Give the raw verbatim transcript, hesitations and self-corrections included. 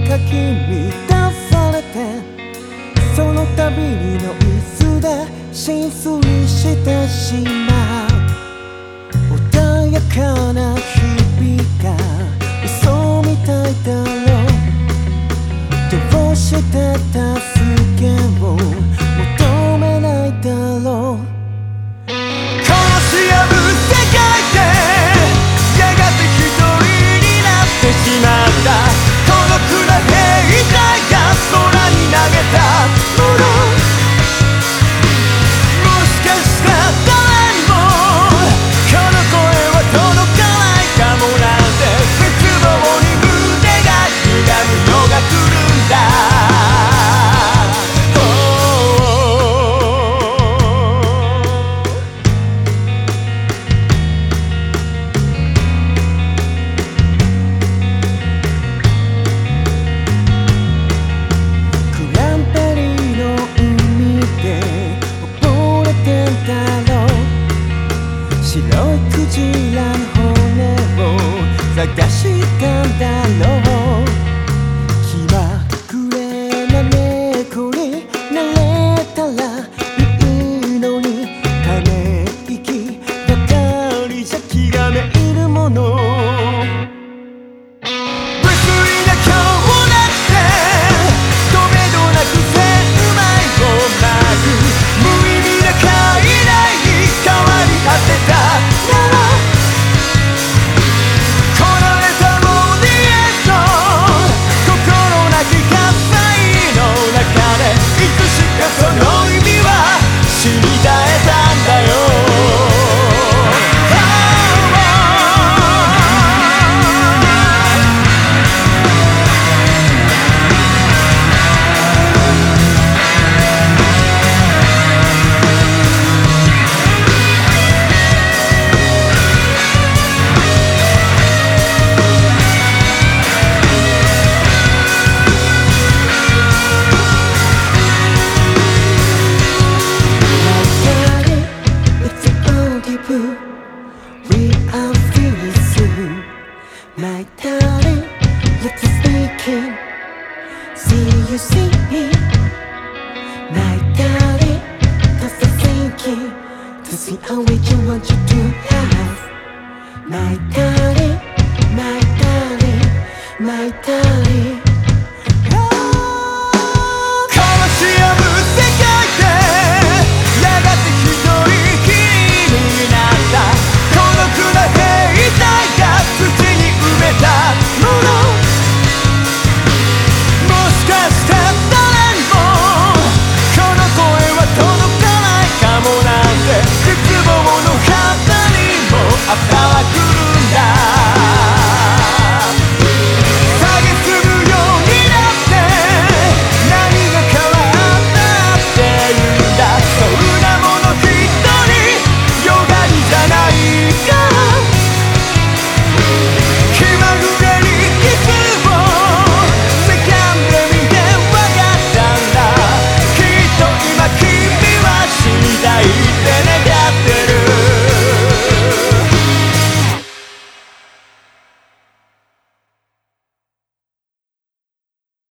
かき満たされて、その度にノイズで浸水してしまう。穏やかな日々が嘘みたいだろう。どうして助けを求めないだろう。殺し合う世界でやがて一人になってしまった。孤独な兵隊が空に投げたもの、もしかしたら誰にもこの声は届かないかもなんて、絶望に胸が歪むのが来るんだ。白いクジラの骨を探したんだろう。気まぐれな猫になれたらいいのに、ため息ばかりじゃ気がめいるもの。We are feeling soon, my darling. Let's speaking. See you, see me, my darling. That's the thinking. To see how we can want you to.